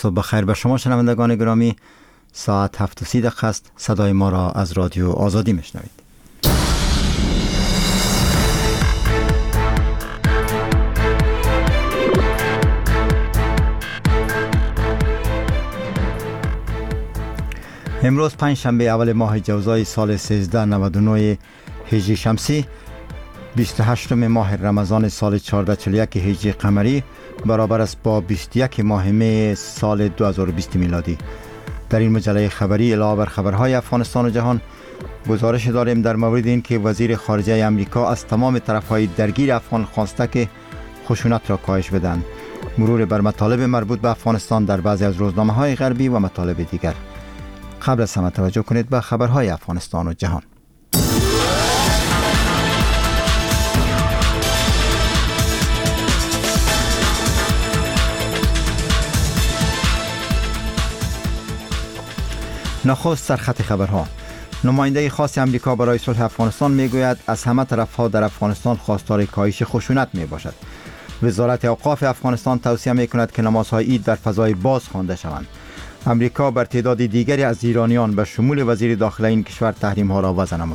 صبح بخیر به شما شنوندگان گرامی. ساعت 7:30 است. صدای ما را از رادیو آزادی میشنوید. امروز پنجشنبه اول ماه جوزای سال 1399 هجری شمسی، 28 ماه رمضان سال 1441 هجری قمری، برابر است با 21 ماه می سال 2020 میلادی. در این مجله خبری علاوه بر خبرهای افغانستان و جهان، گزارش داریم در مورد این که وزیر خارجه امریکا از تمام طرفهای درگیر افغان خواسته که خشونت را کاهش بدهند. مرور بر مطالب مربوط به افغانستان در بعضی از روزنامه‌های غربی و مطالب دیگر. قبل از همه توجه کنید به خبرهای افغانستان و جهان. نخست سرخط خبرها. نماینده خاص امریکا برای صلح افغانستان میگوید از همه طرفها در افغانستان خواستار کاهش خشونت می باشد. وزارت اوقاف افغانستان توصیه می کند که نمازهای عید در فضای باز خوانده شوند. امریکا بر تعداد دیگری از ایرانیان به شمول وزیر داخله این کشور تحریم ها را وضع نمود.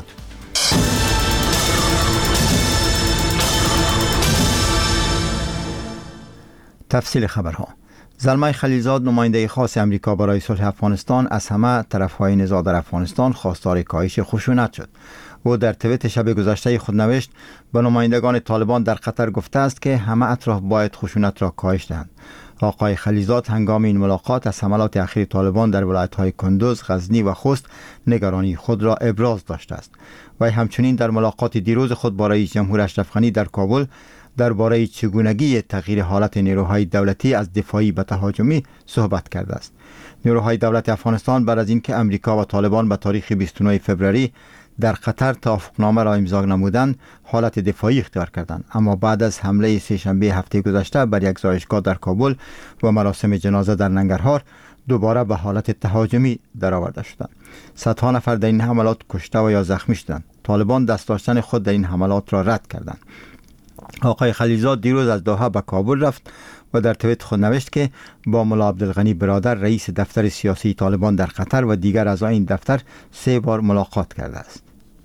تفصیل خبرها. زلمه خلیلزاد، نماینده خاص امریکا برای صلح افغانستان، از همه طرفهای نزاع در افغانستان خواستار کاهش خشونت شد. او در توییت شب گذشته خود نوشت به نمایندگان طالبان در قطر گفته است که همه اطراف باید خشونت را کاهش دهند. آقای خلیلزاد هنگام این ملاقات از حملات اخیر طالبان در ولایت‌های کندوز، غزنی و خوست نگرانی خود را ابراز داشته است. و همچنین در ملاقات دیروز خود با رئیس جمهور اشرف غنی در کابل درباره چگونگی تغییر حالت نیروهای دولتی از دفاعی به تهاجمی صحبت کرده است. نیروهای دولت افغانستان بعد از اینکه امریکا و طالبان به تاریخ 29 فوریه در قطر توافقنامه را امضا نمودند، حالت دفاعی اختیار کردند، اما بعد از حمله سه‌شنبه هفته گذشته بر یک زایشگاه در کابل و مراسم جنازه در ننگرهار دوباره به حالت تهاجمی درآورده شدند. صدها نفر در این حملات کشته و یا زخمی شدند. طالبان دست داشتن خود در این حملات را رد کردند. آقای خلیلزاد دیروز از دوحه به کابل رفت و در توییت خود نوشت که با ملا عبدالغنی برادر، رئیس دفتر سیاسی طالبان در قطر و دیگر اعضای این دفتر 3 بار ملاقات کرده است.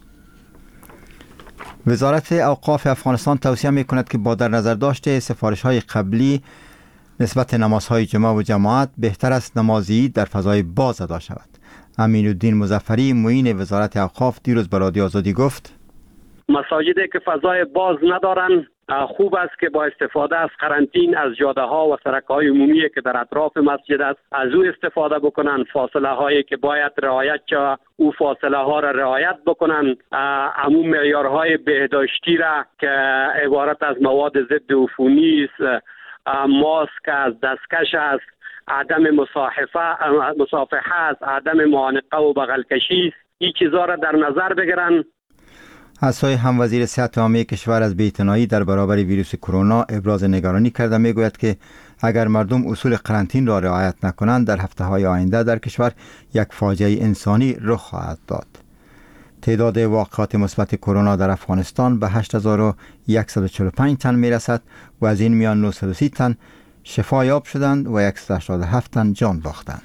وزارت اوقاف افغانستان توصیه می کند که با در نظر داشت سفارش‌های قبلی نسبت نمازهای جمعه و جماعت، بهتر است نماز عید در فضای باز ادا شود. امین الدین مظفری، معین وزارت اوقاف، دیروز به رادیو آزادی گفت مساجدی که فضای باز ندارن خوب است که با استفاده از قرنطین از جاده ها و سرک های عمومی که در اطراف مسجد است از او استفاده بکنن. فاصله هایی که باید رعایت شود او فاصله ها را رعایت بکنن. عموم معیارهای بهداشتی را که عبارت از مواد ضد عفونی است، ماسک است، دستکش است، عدم مصافحه است، عدم معانقه و بغل کشی است، این چیزا را در نظر بگیرن. از سوی هم وزیر صحت عامه کشور از بی‌اعتنایی در برابر ویروس کرونا ابراز نگرانی کرده. میگوید که اگر مردم اصول قرنطین را رعایت نکنند در هفته‌های آینده در کشور یک فاجعه انسانی رخ خواهد داد. تعداد واقعات مثبت کرونا در افغانستان به 8145 تن میرسد و از این میان 930 تن شفا یاب شدند و 187 تن جان باختند.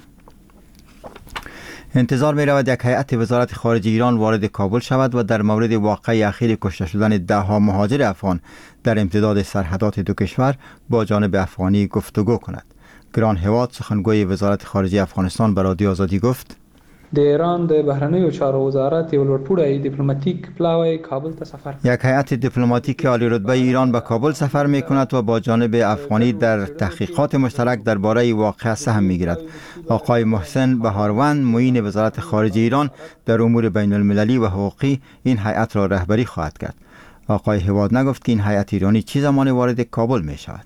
انتظار می رود یک هیئت وزارت خارجه ایران وارد کابل شود و در مورد واقعه اخیر کشته شدن 10 مهاجر افغان در امتداد سرحدات دو کشور با جانب افغانی گفتگو کند. گران هواد، سخنگوی وزارت خارجه افغانستان، به رادیو آزادی گفت د ایران د بهرنیو چارو وزارت یو لوړپوړی دیپلماتیک پلاوی کابل ته سفر. یک هیئت دیپلماتیک عالی رتبه ایران به کابل سفر می کند و با جانب افغانی در تحقیقات مشترک درباره واقعه سهم می گیرد. آقای محسن بهاروند، معین وزارت خارجه ایران در امور بین المللی و حقوقی، این هیئت را رهبری خواهد کرد. آقای هواد نگفت که این هیئت ایرانی چه زمان وارد کابل می شود.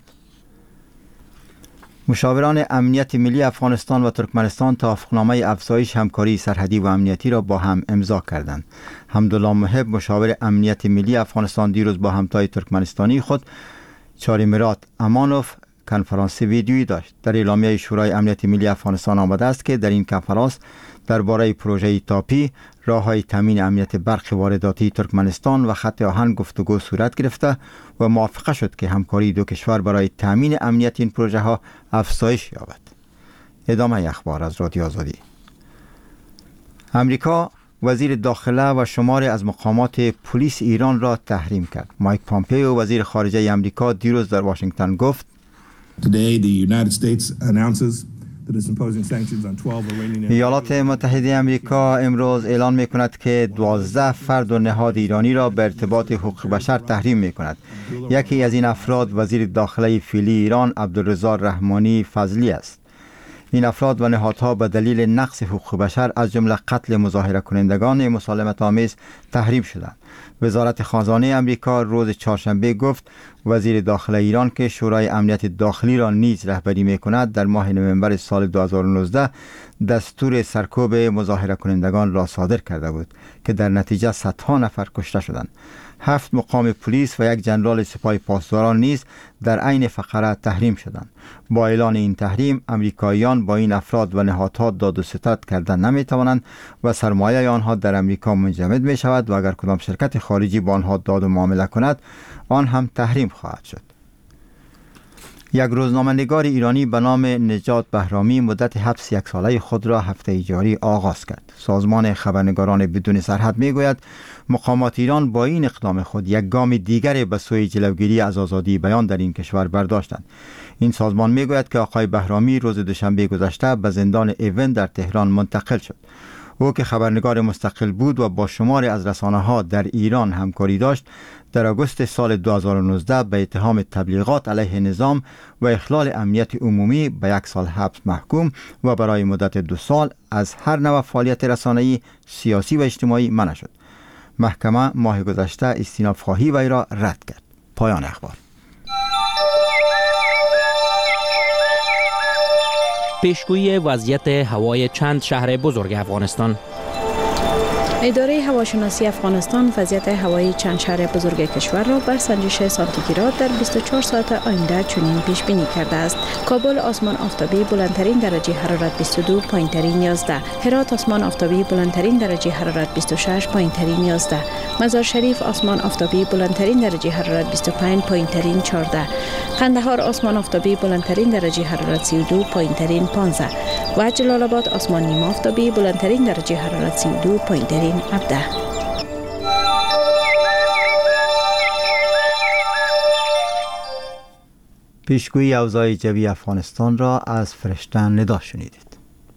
مشاوران امنیت ملی افغانستان و ترکمنستان توافقنامه افزایش همکاری سرحدی و امنیتی را با هم امضا کردند. حمدالله محب، مشاور امنیت ملی افغانستان، دیروز با همتای ترکمنستانی خود چاریمیرات امانوف کنفرانس ویدیویی داشت. در اعلامیه شورای امنیت ملی افغانستان آمده است که در این کنفرانس درباره پروژه تاپی، راه‌های تامین امنیت برق وارداتی ترکمنستان و خط آهن گفتگو صورت گرفته و موافقه شد که همکاری دو کشور برای تامین امنیت این پروژه ها افزایش یابد. ادامه اخبار از رادیو آزادی. امریکا وزیر داخله و شماری از مقامات پلیس ایران را تحریم کرد. مایک پامپئو وزیر خارجه امریکا دیروز در واشنگتن گفت ایالات متحده امریکا امروز اعلان می کند که 12 فرد و نهاد ایرانی را به ارتباط حقوق بشر تحریم می کند. یکی از این افراد وزیر داخله فعلی ایران عبدالرضا رحمانی فضلی است. این افراد و نهادها به دلیل نقض حقوق بشر از جمله قتل مظاهره کنندگان مسالمت آمیز تحریم شدند. وزارت خزانه امریکا روز چهارشنبه گفت وزیر داخله ایران که شورای امنیت داخلی را نیز رهبری می کند در ماه نوامبر سال 2019 دستور سرکوب مظاهره کنندگان را صادر کرده بود که در نتیجه صدها نفر کشته شدند. 7 مقام پلیس و یک ژنرال سپاه پاسداران نیز در عین فقره تحریم شدند. با اعلان این تحریم امریکاییان با این افراد و نهادها داد و ستد کردن نمی توانند و سرمایه آنها در امریکا منجمد می شود و اگر کدام شرکت خارجی با آنها داد و معامله کند آن هم تحریم خواهد شد. یک روزنامه‌نگار ایرانی به نام نجات بهرامی مدت حبس 1 ساله خود را هفته جاری آغاز کرد. سازمان خبرنگاران بدون سرحد میگوید مقامات ایران با این اقدام خود یک گام دیگر به سوی جلوگیری از آزادی بیان در این کشور برداشتند. این سازمان میگوید که آقای بهرامی روز دوشنبه گذشته به زندان ایون در تهران منتقل شد. او که خبرنگار مستقل بود و با شماری از رسانه‌ها در ایران همکاری داشت، در آگوست سال 2019 به اتهام تبلیغات علیه نظام و اخلال امنیت عمومی به 1 سال حبس محکوم و برای مدت 2 سال از هر نوع فعالیت رسانه‌ای، سیاسی و اجتماعی منع شد. محکمه ماه گذشته استیناف خواهی وی را رد کرد. پایان اخبار. پیشگویی وضعیت هوای چند شهر بزرگ افغانستان. اداره هواشناسی افغانستان وضعیت هوایی چند شهر بزرگ کشور را بر سنجش سانتیگراد در 24 ساعت آینده چنین پیش بینی کرده است. کابل آسمان آفتابی بلندترین درجه حرارت 22، پایینترین 11. هرات آسمان آفتابی بلندترین درجه حرارت 26، پایینترین 11. مزار شریف آسمان آفتابی بلندترین درجه حرارت 25، پایینترین 14. قندهار آسمان آفتابی بلندترین درجه حرارت 32، پایینترین 15. و جلال آباد آسمان نیم آفتابی بلندترین درجه حرارت 32، پایینترین 17. پیشگویی اوضاع جوی افغانستان را از فرشته ندا شنیدید.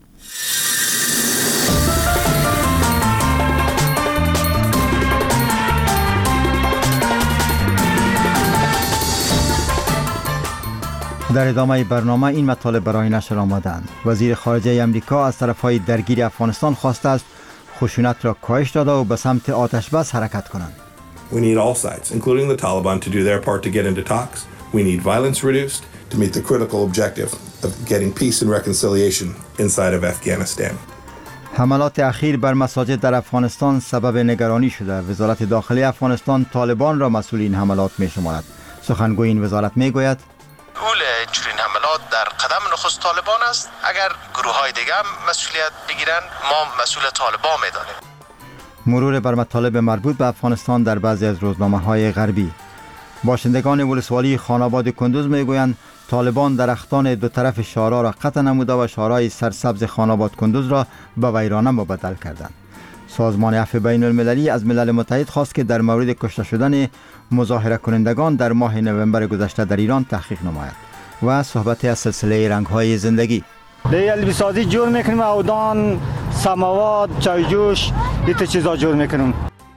در ادامه برنامه این مطالب برای نشر آمدند. وزیر خارجه امریکا از طرفهای درگیر افغانستان خواسته است خشونت را کاهش داده و به سمت آتش بس حرکت کنند. We need all sides, including the Taliban, to do their part to get into talks. We need violence reduced to meet the critical objective of getting peace and reconciliation inside of Afghanistan. حملات اخیر بر مساجد در افغانستان سبب نگرانی شده. وزارت داخلی افغانستان طالبان را مسئول این حملات می شمارد. سخنگوی این وزارت می گوید چنین حملات در قدم نخست طالبان است. اگر گروه های دیگه هم مسئولیت بگیرن ما مسئول طالبان میدانیم. مرور بر مطالب مربوط به افغانستان در بعضی از روزنامه‌های غربی. باشندگان ولسوالی خاناباد کندوز میگویند طالبان درختان دو طرف شارع را قطع نموده و شارع سرسبز خاناباد کندوز را به ویرانه مبدل کردند. سازمان عفو بین المللی از ملل متحد خواست که در مورد کشته شدن مظاهره کنندگان در ماه نوامبر گذشته در ایران تحقیق نماید. و صحبت از سلسله رنگ‌های زندگی. البی سازی جور میکنیم، اودان، سماوات، چایجوش، این چیزا جور میکنیم.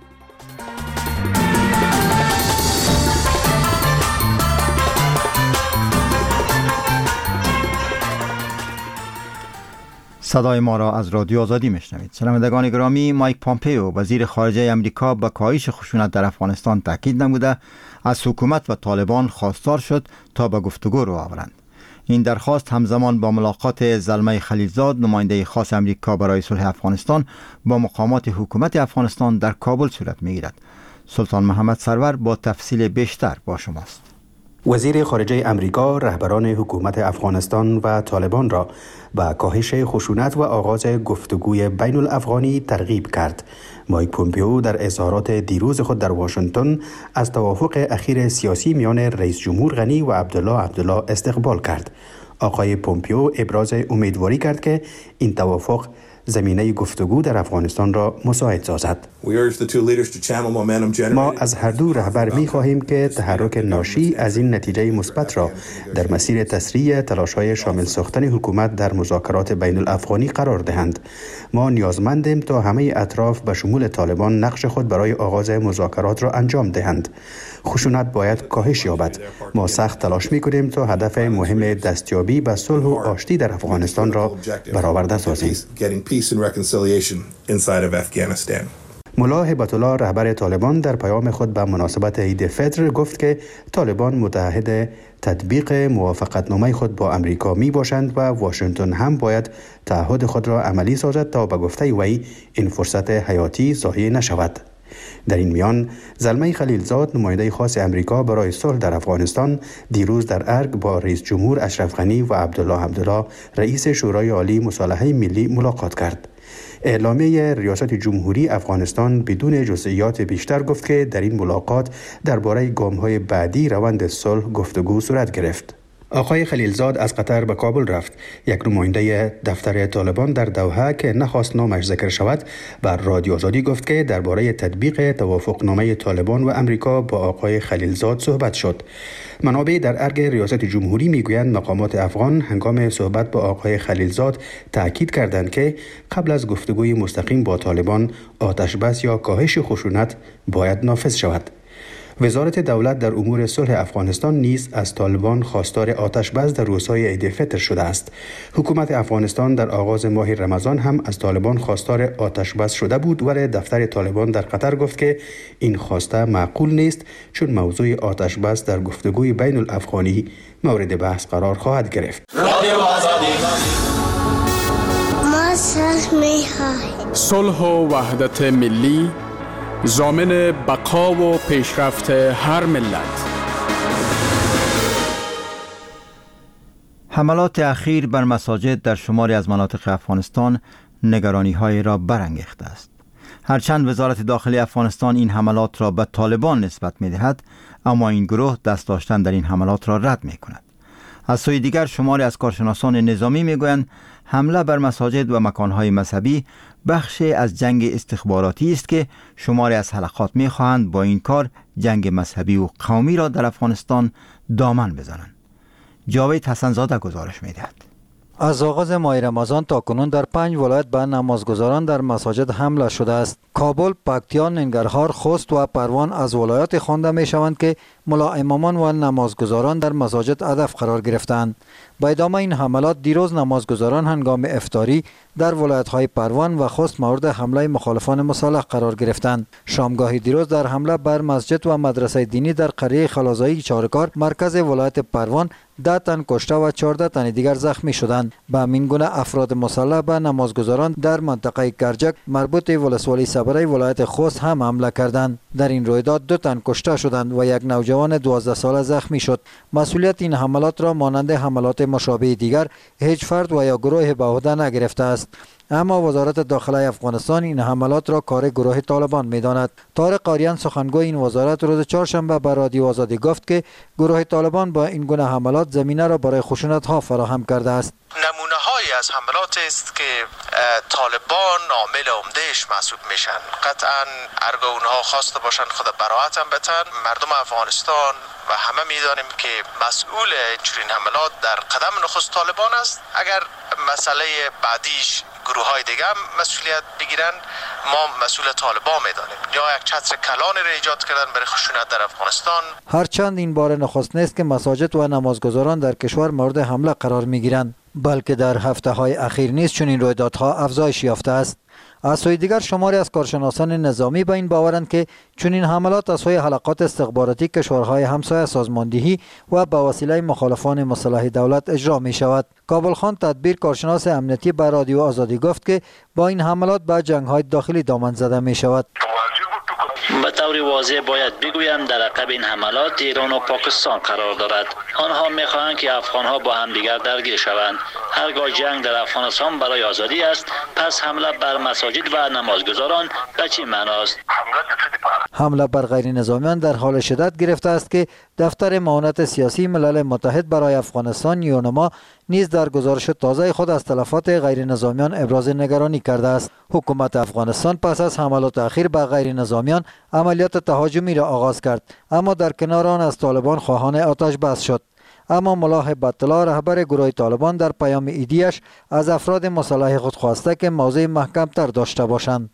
صدای ما را از رادیو آزادی میشنوید. شنوندگان گرامی، مایک پامپئو وزیر خارجه امریکا به کاهش خشونت در افغانستان تاکید نموده از حکومت و طالبان خواستار شد تا به گفتگو رو آورند. این درخواست همزمان با ملاقات زلمه خلیلزاد نماینده خاص امریکا برای صلح افغانستان با مقامات حکومت افغانستان در کابل صورت میگیرد. سلطان محمد سرور با تفصیل بیشتر با شماست. وزیر خارجه امریکا رهبران حکومت افغانستان و طالبان را به کاهش خشونت و آغاز گفتگوی بین الافغانی ترغیب کرد. مایک پومپئو در اظهارات دیروز خود در واشنگتن از توافق اخیر سیاسی میان رئیس جمهور غنی و عبدالله استقبال کرد. آقای پومپیو ابراز امیدواری کرد که این توافق زمینه گفتگو در افغانستان را مساعد سازد. ما از هر دو رهبر می خواهیم که تحرک ناشی از این نتیجه مثبت را در مسیر تسریع تلاش‌های شامل ساختن حکومت در مذاکرات بین الافغانی قرار دهند. ما نیازمندیم تا همه اطراف به شمول طالبان نقش خود برای آغاز مذاکرات را انجام دهند. خشونت باید کاهش یابد. ما سخت تلاش می‌کنیم تا هدف مهم دستیابی به صلح و آشتی در افغانستان را برآورده سازیم. ملا هبت الله رهبر طالبان در پیام خود به مناسبت عید فطر گفت که طالبان متعهد تطبیق موافقتنامه خود با امریکا می باشند و واشنگتن هم باید تعهد خود را عملی سازد تا به گفته وی این فرصت حیاتی ضایع نشود. در این میان زلمه خلیلزاد نماینده خاص امریکا برای صلح در افغانستان دیروز در ارگ با رئیس جمهور اشرف غنی و عبدالله رئیس شورای عالی مصالحه ملی ملاقات کرد. اعلامیه ریاست جمهوری افغانستان بدون جزئیات بیشتر گفت که در این ملاقات درباره گام‌های بعدی روند صلح گفتگو صورت گرفت. آقای خلیلزاد از قطر به کابل رفت. یک نماینده دفتر طالبان در دوحه که نخواست نامش ذکر شود بر رادیو آزادی گفت که درباره تطبیق توافقنامه طالبان و امریکا با آقای خلیلزاد صحبت شد. منابع در ارگ ریاست جمهوری میگویند مقامات افغان هنگام صحبت با آقای خلیلزاد تاکید کردند که قبل از گفتگوی مستقیم با طالبان آتش بس یا کاهش خشونت باید نافذ شود. وزارت دولت در امور صلح افغانستان نیز از طالبان خواستار آتش بس در روزهای عید فطر شده است. حکومت افغانستان در آغاز ماه رمضان هم از طالبان خواستار آتش بس شده بود، ولی دفتر طالبان در قطر گفت که این خواسته معقول نیست چون موضوع آتش بس در گفتگوی بین الافغانی مورد بحث قرار خواهد گرفت. صلح و وحدت ملی ضامن بقا و پیشرفت هر ملت. حملات اخیر بر مساجد در شماری از مناطق افغانستان نگرانی‌های را برانگیخته است. هرچند وزارت داخلی افغانستان این حملات را به طالبان نسبت می‌دهد، اما این گروه دست داشتن در این حملات را رد می‌کند. از سوی دیگر شماری از کارشناسان نظامی می‌گویند حمله بر مساجد و مکان‌های مذهبی بخشی از جنگ استخباراتی است که شماری از حلقات می‌خواهند با این کار جنگ مذهبی و قومی را در افغانستان دامن بزنند. جاوید حسن‌زاده گزارش می‌دهد. از آغاز ماه رمضان تا کنون در 5 ولایت به نمازگزاران در مساجد حمله شده است. کابل، پکتیا، ننگرهار، خوست و پروان از ولایات خوانده می شوند که ملا امامان و نمازگزاران در مساجد هدف قرار گرفتند. با ادامه این حملات دیروز نمازگزاران هنگام افطاری در ولایت‌های پروان و خوست مورد حمله مخالفان مسلح قرار گرفتند. شامگاه دیروز در حمله بر مسجد و مدرسه دینی در قریه خلازایی چارکار مرکز ولایت پروان 10 تن کشته و 14 تن دیگر زخمی شدند. به همین گونه افراد مسلح به نمازگزاران در منطقه کرجک مربوط ولسوالی صبری ولایت خوست هم حمله کردند. در این رویداد 2 تن کشته شدند و یک نوجوان 12 ساله زخمی شد. مسئولیت این حملات را مانند حملات مشابه دیگر هیچ فرد و یا گروه به عهده نگرفته است. اما وزارت داخلی افغانستان این حملات را کار گروه طالبان می‌داند. طارق قاریان سخنگوی این وزارت روز چهارشنبه به رادیو آزادی گفت که گروه طالبان با این گونه حملات زمینه را برای خشونت‌ها فراهم کرده است. نمونه‌هایی از حملات است که طالبان عامل عمده‌اش محسوب میشن. قطعاً ارگاه اونها خواسته باشن خود براءت هم بتن. مردم افغانستان و همه می‌دانیم که مسئول چنین حملات در قدم نخست طالبان است. اگر مسئله بعدیش گروه‌های دیگه هم مسئولیت بگیرن، ما مسئول طالبان می‌دانیم. یا یک چتر کلان را ایجاد کردن برای خشونت در افغانستان. هرچند این بار نخست نیست که مساجد و نمازگزاران در کشور مورد حمله قرار می‌گیرند، بلکه در هفته‌های اخیر نیز چنین رویدادها افزایش یافته است. از سوی دیگر شماری از کارشناسان نظامی به این باورند که چنین حملات از سوی حلقات استخباراتی کشورهای همسایه سازماندهی و به وسیله مخالفان مسلح دولت اجرا می شود. کابل خان تدبیر کارشناس امنیتی به رادیو آزادی گفت که با این حملات به جنگ‌های داخلی دامن زده می شود. به طور واضح باید بگویم در عقب این حملات ایران و پاکستان قرار دارد. آنها می‌خواهند که افغان‌ها با همدیگر درگیر شوند. هرگاه جنگ در افغانستان برای آزادی است، پس حمله بر مساجد و نمازگزاران به چه معناست؟ حمله بر غیر نظامیان در حال شدت گرفته است که دفتر معاونت سیاسی ملل متحد برای افغانستان یونما نیز در گزارش تازه خود از تلفات غیر نظامیان ابراز نگرانی کرده است. حکومت افغانستان پس از حملات اخیر به غیر نظامیان عملیات تهاجمی را آغاز کرد، اما در کنار آن از طالبان خواهان آتش بس شد. اما ملا هیبت الله رهبر گروه طالبان در پیام ایدیش از افراد مسلح خود خواسته که موضع محکم تر داشته باشند.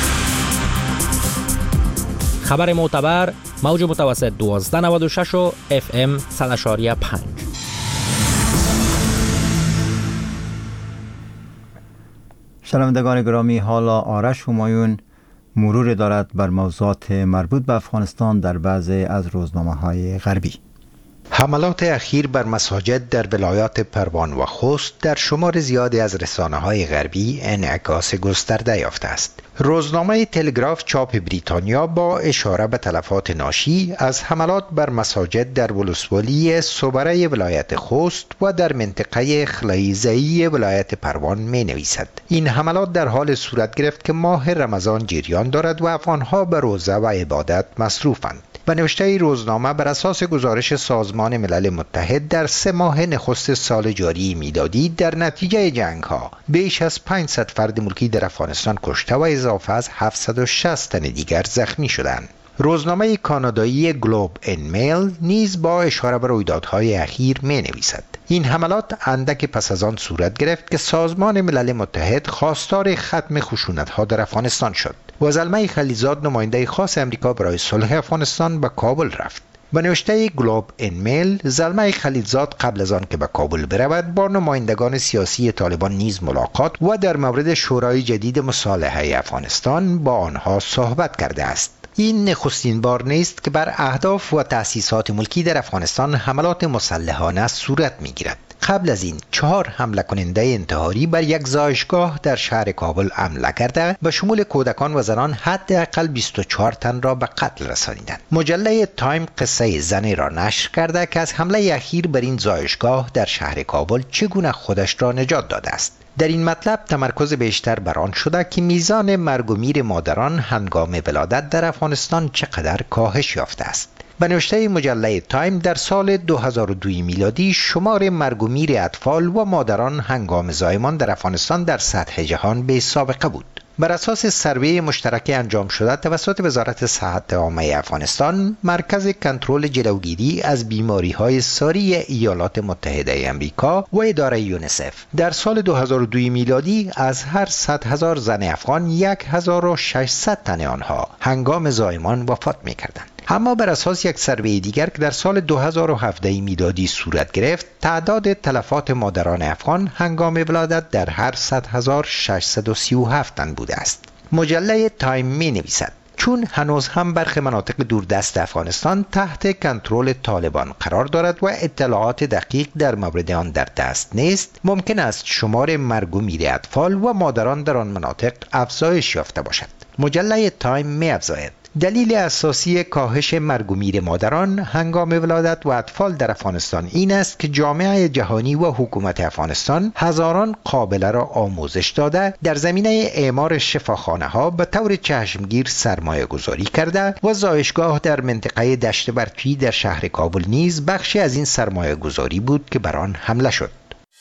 خبر معتبر موج متوسط 1296 و FM 100.5. شنوندگان گرامی، حالا آرش همایون مرور دارد بر موضوعات مربوط به افغانستان در بعضی از روزنامه‌های غربی. حملات اخیر بر مساجد در ولایات پروان و خوست در شمار زیادی از رسانه‌های غربی انعکاس گسترده یافته است. روزنامه تلگراف چاپ بریتانیا با اشاره به تلفات ناشی از حملات بر مساجد در ولسوالی صبره ولایت خوست و در منطقه خلیزه‌ای ولایت پروان می نویسد: این حملات در حال صورت گرفت که ماه رمضان جریان دارد و افغانها به روزه و عبادت مصروفند. به نوشته روزنامه، بر اساس گزارش سازمان ملل متحد در 3 ماه نخست سال جاری میلادی در نتیجه جنگ ها بیش از 500 فرد ملکی در افغانستان کشته و اضافه از 760 تن دیگر زخمی شدند. روزنامه کانادایی گلوب ان میل نیز با اشاره به رویدادهای اخیر می نویسد: این حملات اندک پس از آن صورت گرفت که سازمان ملل متحد خواستار ختم خشونت‌ها در افغانستان شد و زلمه خلیزاد نماینده خاص امریکا برای صلح افغانستان به کابل رفت. به نوشته گلوب ان میل، زلمه خلیزاد قبل از آن که به کابل برود با نمایندگان سیاسی طالبان نیز ملاقات و در مورد شورای جدید مصالحه افغانستان با آنها صحبت کرده است. این نخستین بار نیست که بر اهداف و تأسیسات ملکی در افغانستان حملات مسلحانه صورت می‌گیرد. قبل از این 4 حمله کننده انتحاری بر یک زایشگاه در شهر کابل حمله کرده به شمول کودکان و زنان حداقل 24 تن را به قتل رسانیدند. مجله تایم قصه زنی را نشر کرده که از حمله اخیر بر این زایشگاه در شهر کابل چگونه خودش را نجات داده است. در این مطلب تمرکز بیشتر بر آن شده که میزان مرگ و میر مادران هنگام ولادت در افغانستان چقدر کاهش یافته است. به نوشته مجله تایم، در سال 2002 میلادی شمار مرگ و میر اطفال و مادران هنگام زایمان در افغانستان در سطح جهان بی سابقه بود. بر اساس سروی مشترک انجام شده توسط وزارت صحت عامه افغانستان، مرکز کنترل جلوگیری از بیماری‌های ساری ایالات متحده آمریکا و اداره یونیسف، در سال 2002 میلادی از هر 100,000 زن افغان 1600 تن آنها هنگام زایمان وفات می‌کردند. اما بر اساس یک سروی دیگر که در سال 2017 میلادی صورت گرفت، تعداد تلفات مادران افغان هنگام ولادت در هر 100,000 637 تن بوده است. مجله تایم می نویسد: چون هنوز هم برخی مناطق دوردست افغانستان تحت کنترل طالبان قرار دارد و اطلاعات دقیق در مورد آن در دست نیست، ممکن است شمار مرگ و میر اطفال و مادران در آن مناطق افزایش یافته باشد. مجله تایم می افزاید: دلیل اساسی کاهش مرگ و میر مادران هنگام ولادت و اطفال در افغانستان این است که جامعه جهانی و حکومت افغانستان هزاران قابله را آموزش داده در زمینه اعمار شفاخانه‌ها به طور چشمگیر سرمایه گذاری کرده و زایشگاه در منطقه دشت برفی در شهر کابل نیز بخشی از این سرمایه گذاری بود که بر آن حمله شد.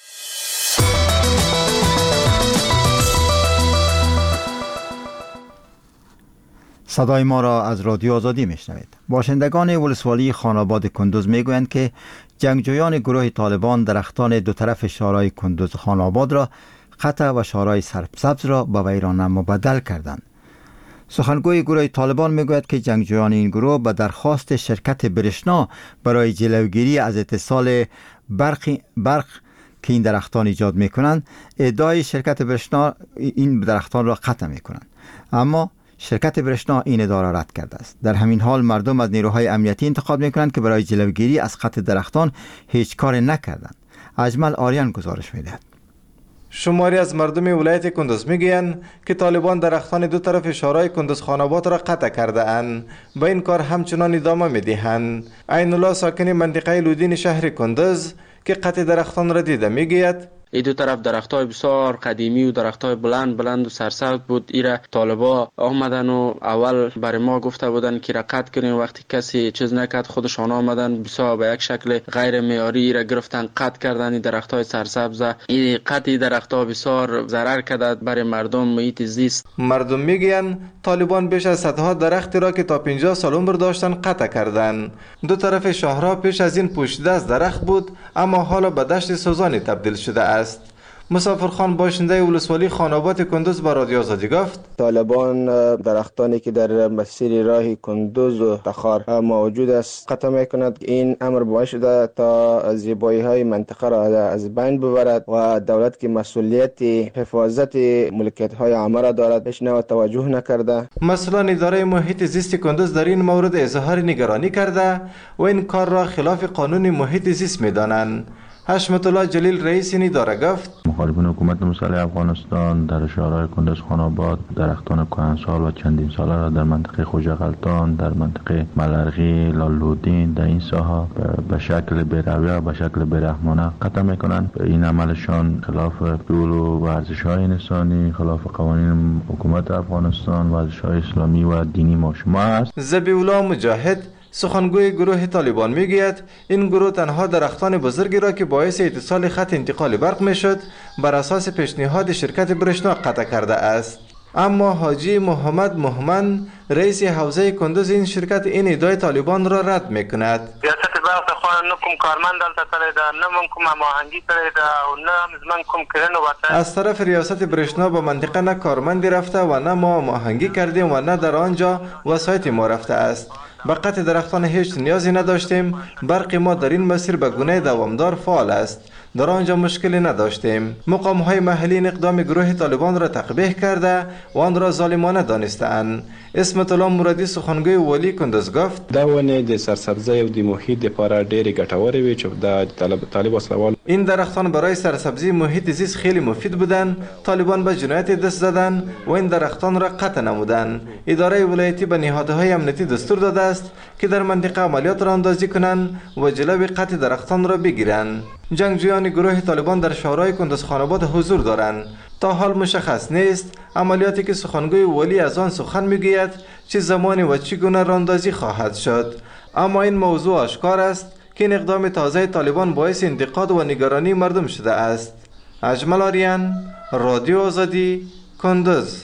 صدای ما را از رادیو آزادی میشنوید. باشندگان ولسوالی خاناباد کندوز میگویند که جنگجویان گروه طالبان درختان دو طرف شارع کندوز خاناباد را قطع و شارع سرسبز را به ویرانه مبدل کردند. سخنگوی گروه طالبان میگوید که جنگجویان این گروه به درخواست شرکت برشنا برای جلوگیری از اتصال برق که این درختان ایجاد میکنند، ادعای شرکت برشنا این درختان را قطع میکنند، اما شرکت برشنا این ادعا را رد کرده است. در همین حال مردم از نیروهای امنیتی انتقاد میکنند که برای جلوگیری از قطع درختان هیچ کار نکردند. اجمل آریان گزارش میدهد. شماری از مردم ولایت کندوز میگویند که طالبان درختان دو طرف شارع کندوز خاناباد را قطع کرده اند. با این کار همچنان ادامه میدهند. عین الله ساکن منطقه لودین شهر کندوز که قطع درختان را دیده میگوید: این دو طرف درختای بسیار قدیمی و درختای بلند و سرسبز بود. ایره طالبا آمدن و اول برای ما گفته بودن که را قطع کنین. وقتی کسی چیز نکرد خودشان آمدن بسیار به یک شکل غیر معیاری ایره گرفتن قطع کردن. این درختای سرسبز این قطع درختها بسیار ضرر کرده برای مردم محیط زیست. مردم میگن طالبان بیش از صدها درختی را که تا 50 سال عمر داشتن قطع کردند. دو طرف شهرها پیش از این پوشیده از درخت بود، اما حالا به دشت سوزانی تبدیل شده است. مسافر خان باشنده ولسوالی خاناباد کندوز با رادیو آزادی گفت طالبان درختانی که در مسیر راه کندوز و تخار موجود است قطع میکند. این امر باعث شده تا زیبایی های منطقه را از بین ببرد و دولت که مسئولیت حفاظت ملکیت های عامه را دارد بهش توجه نکرده. مسئولان اداره محیط زیست کندوز در این مورد اظهار نگرانی کرده و این کار را خلاف قانون محیط زیست میدانند. حشمت الله جلیل رئیس این اداره گفت مخالفین حکومت مسلح افغانستان در شهرهای کندوز خاناباد درختان کهنسال و چندین ساله را در منطقه خوجغلطان، در منطقه ملرغی، لالودین در این ساحه به شکل بی‌رویه و به شکل بی‌رحمانه قطع میکنند. این عملشان خلاف اصول و ورزش‌های انسانی، خلاف قوانین حکومت افغانستان، ورزش‌های اسلامی و دینی ما شما است. ذبیح‌الله مجاهد سخنگوی گروه طالبان میگوید این گروه تنها درختان بزرگی را که باعث اتصال خط انتقال برق میشد بر اساس پیشنهاد شرکت برشنا قطع کرده است. اما حاجی محمد مهمن رئیس حوزه کندوز این شرکت این ادعای طالبان را رد میکند. ریاست برق خو نه کوم کارمند دلته کړی دا نه من کوم هماهنګي کړی دا او نه من کوم کړنو وته. از طرف ریاست برشنا به منطقه نه کارمندی رفته و نه ما هماهنگی کردیم و نه در آنجا وسایط ما رفته است. به قطع درختان هیچ نیازی نداشتیم. برق ما در این مسیر به گونه دوامدار فعال است. در آنجا مشکلی نداشتیم. مقام های محلی این اقدام گروه طالبان را تقبیح کرده و آن را ظالمانه دانستند. اسمت الله مرادی سخنگوی والی کندوز گفت دا ونه د سرسبزی او د محیط لپاره ډېرې ګټورې وي چې د طالب وسلوال این درختان برای سرسبزی محیط زیست خیلی مفید بودند. طالبان به جنایت دست زدند و این درختان را قطع نمودند. اداره ولایتی به نهادهای امنیتی دستور داده است که در منطقه عملیات را اندازی کنند و جلوی قطع درختان را بگیرند. جنگجویان گروه طالبان در شهرهای کندوز خاناباد حضور دارند. تا حال مشخص نیست عملیاتی که سخنگوی والی از آن سخن میگوید چه زمانی و چگونه راندازی خواهد شد. اما این موضوع آشکار است که این اقدام تازه طالبان باعث انتقاد و نگرانی مردم شده است. اجمل آریان، رادیو آزادی، کندوز.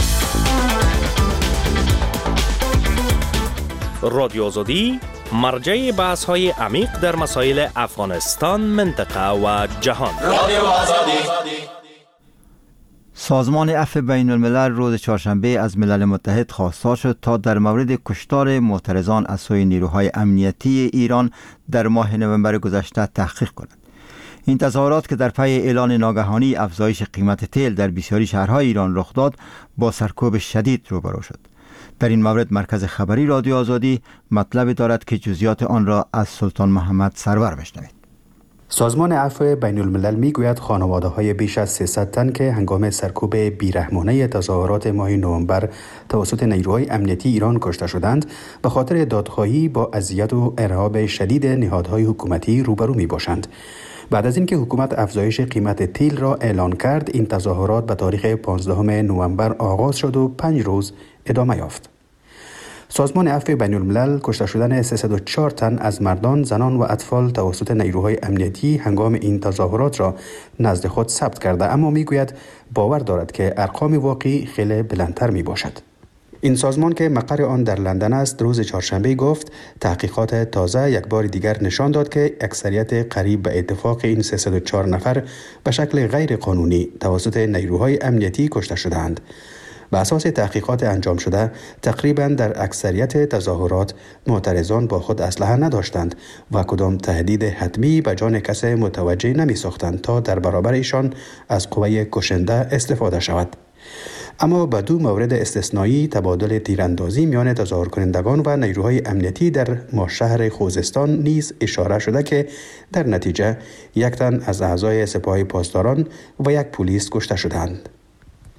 رادیو آزادی مرجع بحث های عمیق در مسائل افغانستان، منطقه و جهان. رادیو آزادی. سازمان عفو بین الملل روز چهارشنبه از ملل متحد خواستار شد تا در مورد کشتار معترضان از سوی نیروهای امنیتی ایران در ماه نوامبر گذشته تحقیق کند. این تظاهرات که در پی اعلان ناگهانی افزایش قیمت تیل در بسیاری شهرهای ایران رخ داد، با سرکوب شدید روبرو شد. در این مورد مرکز خبری رادیو آزادی مطلب دارد که جزئیات آن را از سلطان محمد سرور بشنوید. سازمان عفو بین الملل میگوید خانواده های بیش از 300 تن که هنگام سرکوب بیرحمانه تظاهرات ماه نوامبر توسط نیروهای امنیتی ایران کشته شدند به خاطر دادخواهی با اذیت و ارهاب شدید نهادهای حکومتی روبرو می باشند. بعد از اینکه حکومت افزایش قیمت تیل را اعلان کرد، این تظاهرات به تاریخ 15 نوامبر آغاز شد و 5 روز ادامه یافت. سازمان عفو بین الملل کشته شدن 304 تن از مردان، زنان و اطفال توسط نیروهای امنیتی هنگام این تظاهرات را نزد خود ثبت کرده، اما میگوید باور دارد که ارقام واقعی خیلی بلندتر می باشد. این سازمان که مقر آن در لندن است روز چهارشنبه گفت تحقیقات تازه یک بار دیگر نشان داد که اکثریت قریب به اتفاق این 304 نفر به شکل غیر قانونی توسط نیروهای امنیتی کشته شدند. به اساس تحقیقات انجام شده تقریبا در اکثریت تظاهرات معترضان با خود اسلحه نداشتند و کدام تهدید حتمی به جان کسی متوجه نمی ساختند تا در برابر ایشان از قوه کشنده استفاده شود. اما به 2 مورد استثنایی تبادل تیراندازی میان تظاهر کنندگان و نیروهای امنیتی در شهر خوزستان نیز اشاره شده که در نتیجه 1 تن از اعضای سپاه پاسداران و 1 پلیس کشته شدند.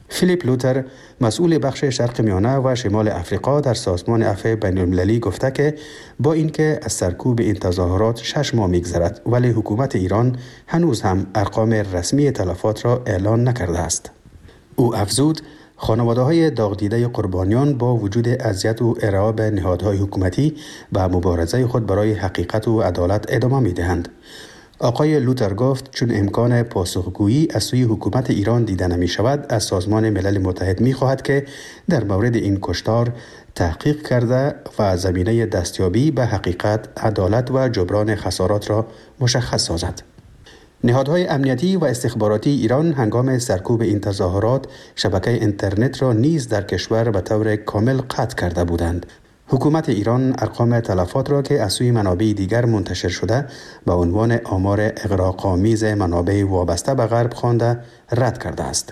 فیلیپ لوتر مسئول بخش شرق میانه و شمال افریقا در سازمان عفو بین المللی گفته که با اینکه از سرکوب این تظاهرات 6 ماه می‌گذرد ولی حکومت ایران هنوز هم ارقام رسمی تلفات را اعلان نکرده است. او افزود خانواده‌های داغ دیده قربانیان با وجود اذیت و ارعاب نهادهای حکومتی به مبارزه خود برای حقیقت و عدالت ادامه می‌دهند. آقای لوتر گفت چون امکان پاسخگویی از سوی حکومت ایران دیده نمی شود، از سازمان ملل متحد می خواهد که در مورد این کشتار تحقیق کرده و زمینه دستیابی به حقیقت، عدالت و جبران خسارات را مشخص سازد. نهادهای امنیتی و استخباراتی ایران هنگام سرکوب این تظاهرات شبکه اینترنت را نیز در کشور به طور کامل قطع کرده بودند. حکومت ایران ارقام تلفات را که از سوی منابع دیگر منتشر شده به عنوان آمار اغراق‌آمیز منابع وابسته به غرب خوانده رد کرده است.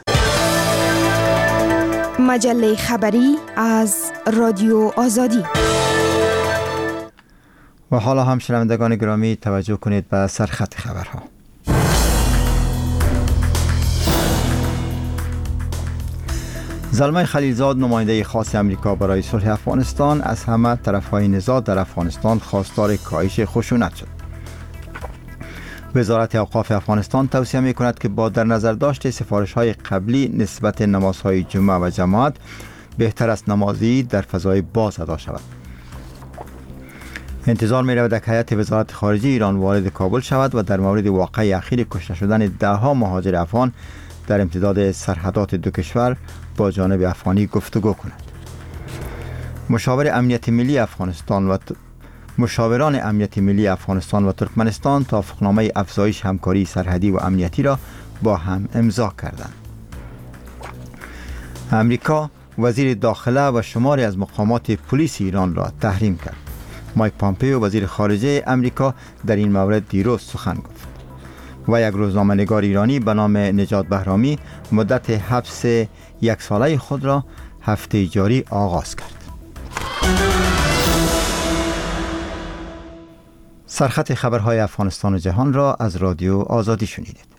مجله خبری از رادیو آزادی. و حالا هم شنوندگان گرامی توجه کنید به سرخط خبرها. زلمه خلیلزاد نماینده خاص امریکا برای صلح افغانستان از همه طرفهای نزاع در افغانستان خواستار کاهش خشونت شد. وزارت اوقاف افغانستان توصیه می کند که با در نظر داشت سفارش‌های قبلی نسبت نمازهای جمعه و جماعت بهتر است نمازی در فضای باز ادا شود. انتظار می رود که هیئت وزارت خارجه ایران وارد کابل شود و در مورد واقعه اخیر کشته شدن ده‌ها مهاجر افغان در امتداد سرحدات دو کشور با جانب افغانی گفتگو کند. مشاوران امنیت ملی افغانستان و ترکمنستان توافقنامه افزایش همکاری سرحدی و امنیتی را با هم امضا کردند. امریکا وزیر داخله و شماری از مقامات پلیس ایران را تحریم کرد. مایک پامپیو وزیر خارجه امریکا در این مورد دیروز سخن گفت. و یک روزنامه‌نگار ایرانی به نام نجات بهرامی مدت حبس 1 ساله خود را هفته جاری آغاز کرد. سرخط خبرهای افغانستان و جهان را از رادیو آزادی شنیدید.